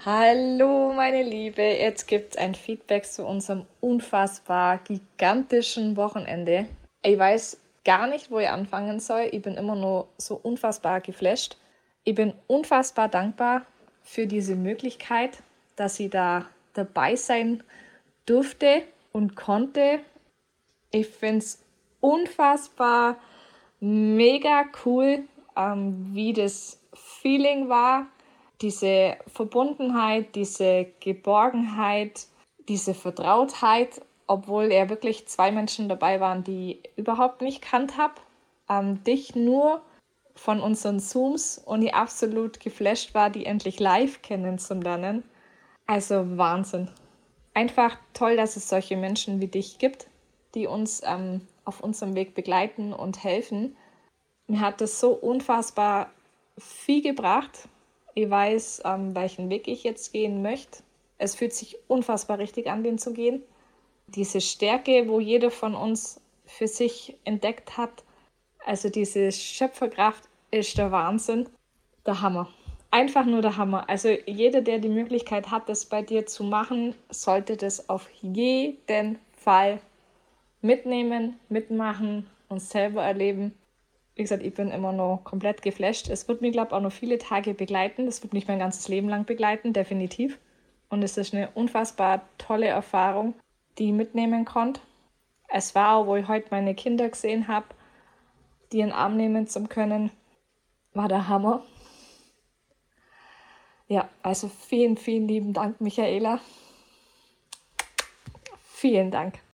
Hallo, meine Liebe. Jetzt gibt es ein Feedback zu unserem unfassbar gigantischen Wochenende. Ich weiß gar nicht, wo ich anfangen soll. Ich bin immer nur so unfassbar geflasht. Ich bin unfassbar dankbar für diese Möglichkeit, dass ich da dabei sein durfte und konnte. Ich finde es unfassbar mega cool, wie das Feeling war, diese Verbundenheit, diese Geborgenheit, diese Vertrautheit, obwohl ja wirklich zwei Menschen dabei waren, die ich überhaupt nicht kannt habe. Dich nur von unseren Zooms und ich absolut geflasht war, die endlich live kennenzulernen. Also Wahnsinn. Einfach toll, dass es solche Menschen wie dich gibt, die uns auf unserem Weg begleiten und helfen. Mir hat das so unfassbar viel gebracht. Ich weiß, welchen Weg ich jetzt gehen möchte. Es fühlt sich unfassbar richtig an, den zu gehen. Diese Stärke, wo jeder von uns für sich entdeckt hat, also diese Schöpferkraft, ist der Wahnsinn. Der Hammer. Einfach nur der Hammer. Also jeder, der die Möglichkeit hat, das bei dir zu machen, sollte das auf jeden Fall mitnehmen, mitmachen und selber erleben. Wie gesagt, ich bin immer noch komplett geflasht. Es wird mich, glaube ich, auch noch viele Tage begleiten. Das wird mich mein ganzes Leben lang begleiten, definitiv. Und es ist eine unfassbar tolle Erfahrung, die ich mitnehmen konnte. Es war auch, wo ich heute meine Kinder gesehen habe, die in den Arm nehmen zu können, war der Hammer. Ja, also vielen, vielen lieben Dank, Michaela. Vielen Dank.